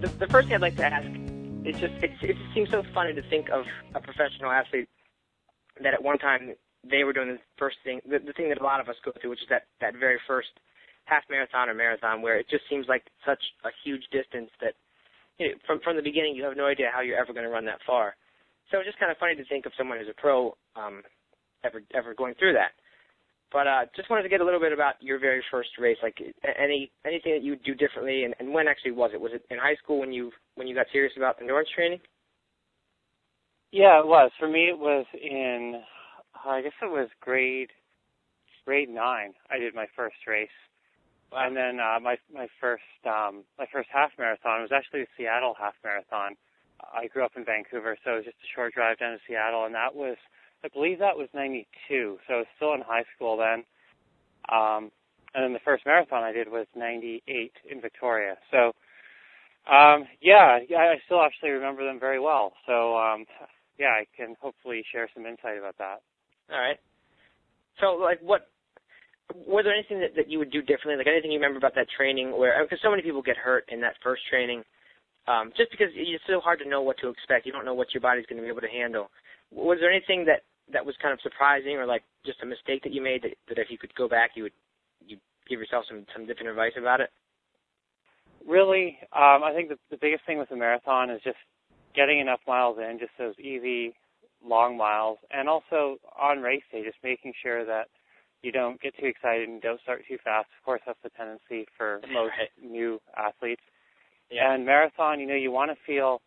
the first thing I'd like to ask is just, it seems so funny to think of a professional athlete that at one time they were doing the first thing, the thing that a lot of us go through, which is that very first half marathon or marathon, where it just seems like such a huge distance that, you know, from the beginning you have no idea how you're ever going to run that far. So it's just kind of funny to think of someone who's a pro ever going through that. But just wanted to get a little bit about your very first race, like anything that you would do differently, and when actually was it? Was it in high school when you got serious about endurance training? Yeah, it was. For me, it was in, I guess it was grade 9. I did my first race. Wow. And then my first half marathon was actually the Seattle half marathon. I grew up in Vancouver, so it was just a short drive down to Seattle, and that was, I believe that was 92, so I was still in high school then. And then the first marathon I did was 98 in Victoria. So, yeah, I still actually remember them very well. So, yeah, I can hopefully share some insight about that. All right. So, like, were there anything that you would do differently? Like, anything you remember about that training where, because so many people get hurt in that first training, just because it's so hard to know what to expect. You don't know what your body's going to be able to handle. Was there anything that was kind of surprising, or like just a mistake that you made that if you could go back, you'd give yourself some different advice about it? Really, I think the biggest thing with the marathon is just getting enough miles in, just those easy, long miles, and also on race day, just making sure that you don't get too excited and don't start too fast. Of course, that's the tendency for most new athletes. Yeah. And marathon, you know, you want to feel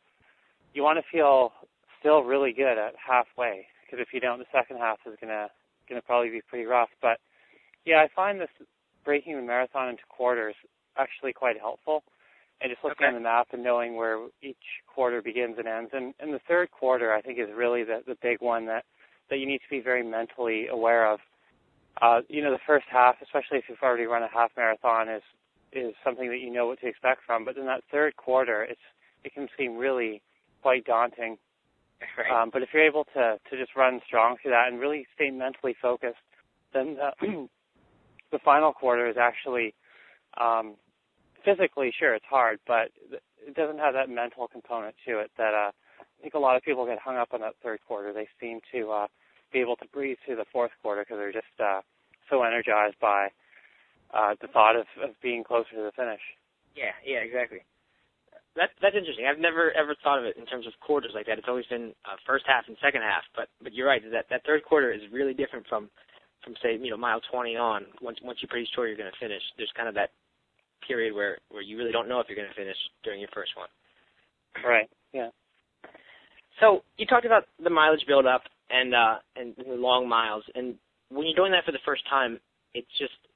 still really good at halfway, because if you don't, the second half is gonna probably be pretty rough. But yeah, I find this breaking the marathon into quarters actually quite helpful, and just looking on the map and knowing where each quarter begins and ends. And the third quarter, I think, is really the big one that you need to be very mentally aware of. You know, the first half, especially if you've already run a half marathon, is something that you know what to expect from. But in that third quarter, it can seem really quite daunting. Right. But if you're able to just run strong through that and really stay mentally focused, then the final quarter is actually physically, sure, it's hard, but it doesn't have that mental component to it that I think a lot of people get hung up on that third quarter. They seem to be able to breathe through the fourth quarter because they're just so energized by the thought of being closer to the finish. Yeah, exactly. That's interesting. I've never ever thought of it in terms of quarters like that. It's always been first half and second half. But you're right. That third quarter is really different from say, you know, mile 20 on. Once you're pretty sure you're going to finish, there's kind of that period where you really don't know if you're going to finish during your first one. Right. Yeah. So you talked about the mileage build-up and the long miles, and when you're doing that for the first time, it's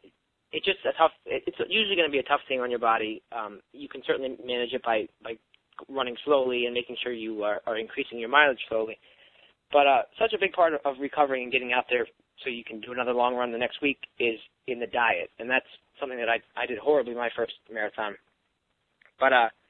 usually going to be a tough thing on your body. You can certainly manage it by running slowly and making sure you are increasing your mileage slowly. But such a big part of recovering and getting out there so you can do another long run the next week is in the diet, and that's something that I did horribly my first marathon. But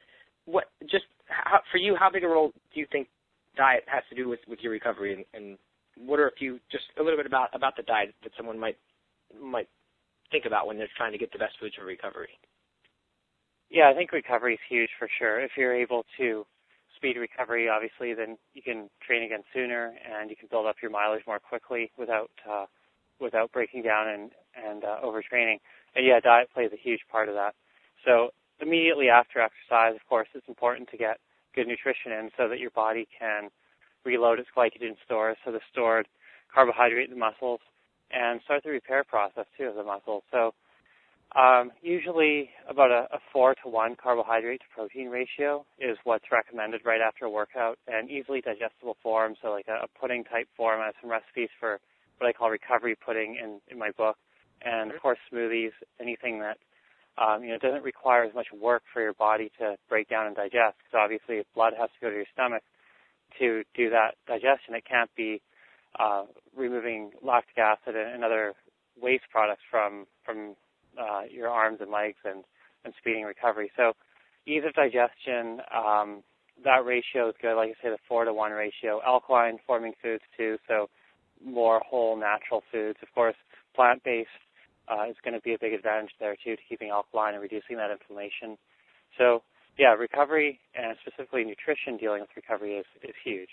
for you, how big a role do you think diet has to do with your recovery, and what are just a little bit about the diet that someone might think about when they're trying to get the best foods for recovery? Yeah, I think recovery is huge for sure. If you're able to speed recovery, obviously, then you can train again sooner and you can build up your mileage more quickly without breaking down and overtraining. And yeah, diet plays a huge part of that. So immediately after exercise, of course, it's important to get good nutrition in so that your body can reload its glycogen stores, so the stored carbohydrate in the muscles, and start the repair process, too, of the muscles. So usually about a 4-to-1 carbohydrate to protein ratio is what's recommended right after a workout, and easily digestible form, so like a pudding-type form. I have some recipes for what I call recovery pudding in my book. And, of course, smoothies, anything that doesn't require as much work for your body to break down and digest, because obviously if blood has to go to your stomach to do that digestion, it can't be removing lactic acid and other waste products from your arms and legs and speeding recovery. So ease of digestion, that ratio is good. Like I say, the 4-to-1 ratio. Alkaline forming foods too, so more whole natural foods. Of course, plant-based is going to be a big advantage there too, to keeping alkaline and reducing that inflammation. So yeah, recovery and specifically nutrition dealing with recovery is huge.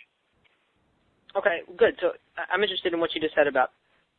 Okay, good. So I'm interested in what you just said about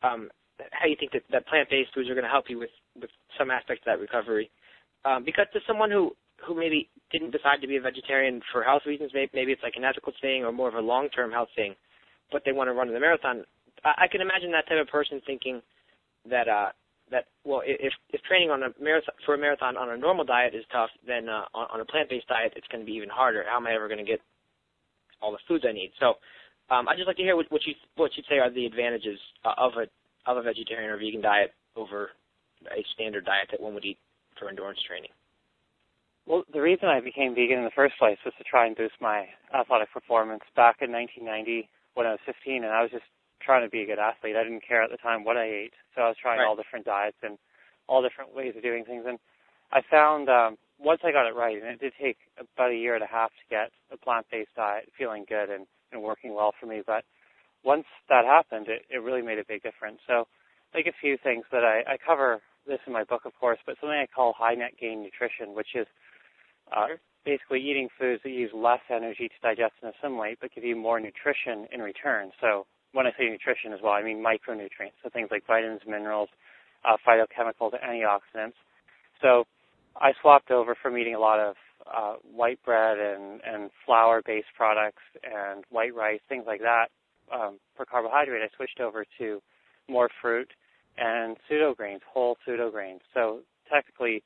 how you think that plant-based foods are going to help you with some aspects of that recovery. Because to someone who maybe didn't decide to be a vegetarian for health reasons, maybe it's like an ethical thing or more of a long-term health thing, but they want to run the marathon, I can imagine that type of person thinking that well, if training on for a marathon on a normal diet is tough, then on a plant-based diet it's going to be even harder. How am I ever going to get all the foods I need? So I'd just like to hear what you'd say are the advantages of a vegetarian or vegan diet over a standard diet that one would eat for endurance training. Well, the reason I became vegan in the first place was to try and boost my athletic performance back in 1990 when I was 15, and I was just trying to be a good athlete. I didn't care at the time what I ate, so I was trying all different diets and all different ways of doing things. And I found once I got it right, and it did take about a year and a half to get a plant-based diet feeling good and working well for me, but once that happened, it really made a big difference. So like a few things that I cover this in my book, of course, but something I call high net gain nutrition, which is basically eating foods that use less energy to digest and assimilate, but give you more nutrition in return. So when I say nutrition as well, I mean micronutrients, so things like vitamins, minerals, phytochemicals, antioxidants. So I swapped over from eating a lot of white bread and flour-based products and white rice, things like that. For carbohydrate, I switched over to more fruit and pseudograins, whole pseudograins. So technically,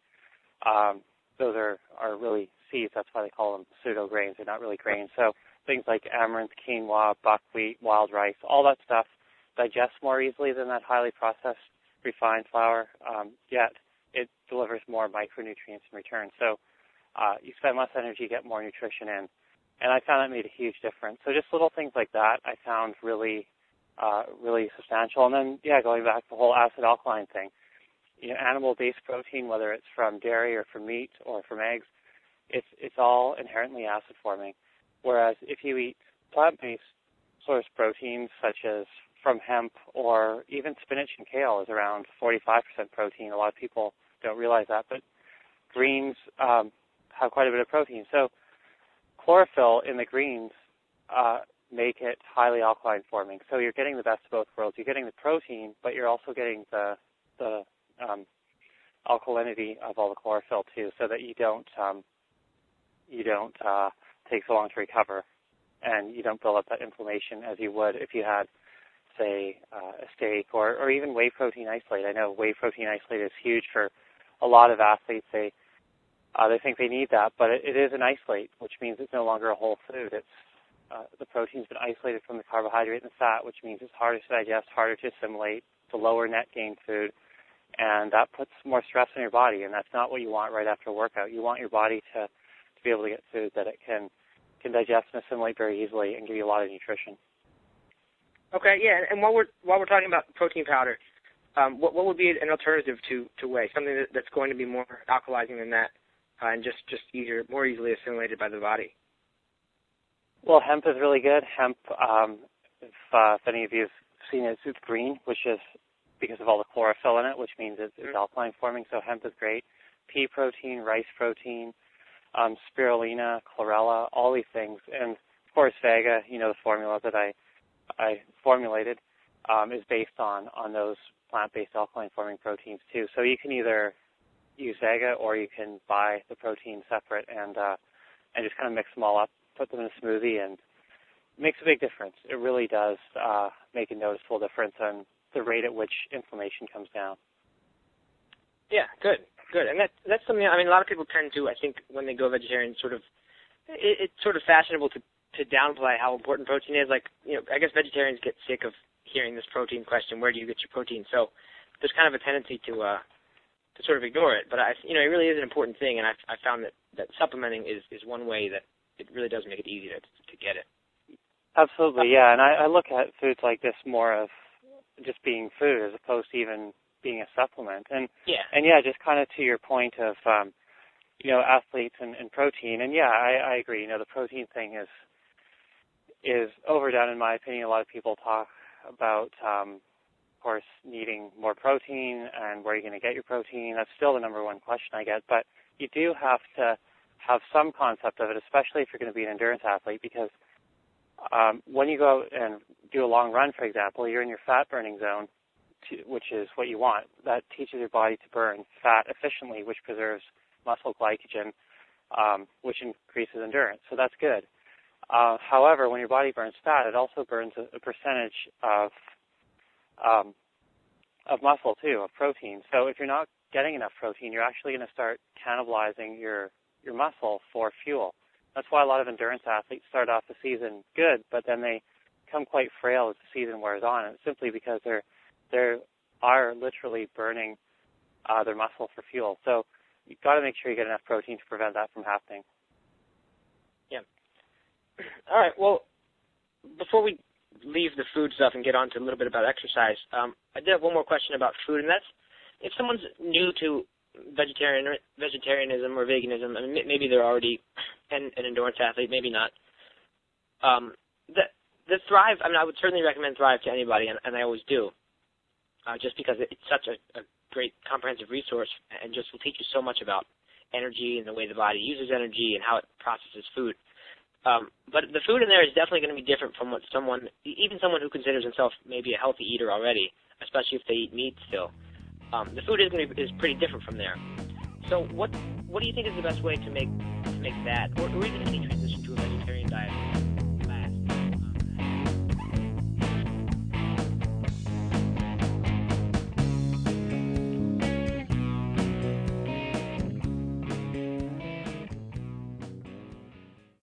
those are really seeds. That's why they call them pseudograins. They're not really grains. So things like amaranth, quinoa, buckwheat, wild rice, all that stuff digests more easily than that highly processed refined flour, yet it delivers more micronutrients in return. So you spend less energy, get more nutrition in. And I found that made a huge difference. So just little things like that I found really substantial. And then, going back to the whole acid-alkaline thing, animal-based protein, whether it's from dairy or from meat or from eggs, it's all inherently acid-forming. Whereas if you eat plant-based source proteins, such as from hemp or even spinach and kale is around 45% protein. A lot of people don't realize that, but greens have quite a bit of protein. So chlorophyll in the greens make it highly alkaline forming. So you're getting the best of both worlds. You're getting the protein, but you're also getting the alkalinity of all the chlorophyll too, so that you don't take so long to recover, and you don't build up that inflammation as you would if you had, say, a steak or even whey protein isolate. I know whey protein isolate is huge for a lot of athletes. They think they need that, but it is an isolate, which means it's no longer a whole food. It's the protein's been isolated from the carbohydrate and the fat, which means it's harder to digest, harder to assimilate. It's a lower net gain food, and that puts more stress on your body, and that's not what you want right after a workout. You want your body to be able to get food that it can digest and assimilate very easily and give you a lot of nutrition. Okay, yeah, and while we're talking about protein powder, what would be an alternative to whey, something that's going to be more alkalizing than that, and just more easily assimilated by the body? Well, hemp is really good. Hemp, if any of you have seen it, it's green, which is because of all the chlorophyll in it, which means it's alkaline forming. So hemp is great. Pea protein, rice protein, spirulina, chlorella, all these things, and of course Vega. The formula that I formulated is based on those plant-based alkaline-forming proteins too. So you can either use Vega or you can buy the protein separate and just kind of mix them all up, put them in a smoothie, and it makes a big difference. It really does make a noticeable difference on the rate at which inflammation comes down. Yeah, good. And that's something, a lot of people tend to, I think, when they go vegetarian, it's sort of fashionable to downplay how important protein is. Like, I guess vegetarians get sick of hearing this protein question, where do you get your protein? So there's kind of a tendency to sort of ignore it. But, it really is an important thing, and I found that supplementing is one way that it really does make it easy to get it. Absolutely, yeah. And I look at foods like this more of just being food as opposed to even being a supplement. And just kind of to your point of, athletes and protein. And I agree. The protein thing is overdone in my opinion. A lot of people talk about, of course, needing more protein and where you're going to get your protein. That's still the number one question I get. But you do have to have some concept of it, especially if you're going to be an endurance athlete, because when you go out and do a long run, for example, you're in your fat burning zone, which is what you want. That teaches your body to burn fat efficiently, which preserves muscle glycogen, which increases endurance. So that's good. However, when your body burns fat, it also burns a percentage of muscle too, of protein. So if you're not getting enough protein, you're actually going to start cannibalizing your muscle for fuel. That's why a lot of endurance athletes start off the season good, but then they become quite frail as the season wears on. And it's simply because they are literally burning their muscle for fuel. So you've got to make sure you get enough protein to prevent that from happening. Yeah. All right. Well, before we leave the food stuff and get on to a little bit about exercise, I did have one more question about food, and that's if someone's new to vegetarianism or veganism, I mean, maybe they're already an endurance athlete, maybe not. The Thrive, I mean, I would certainly recommend Thrive to anybody, and I always do, just because it's such a great comprehensive resource and just will teach you so much about energy and the way the body uses energy and how it processes food. But the food in there is definitely going to be different from what even someone who considers himself maybe a healthy eater already, especially if they eat meat still. The food is pretty different from there. So what do you think is the best way to make that, or even any transition to a vegetarian diet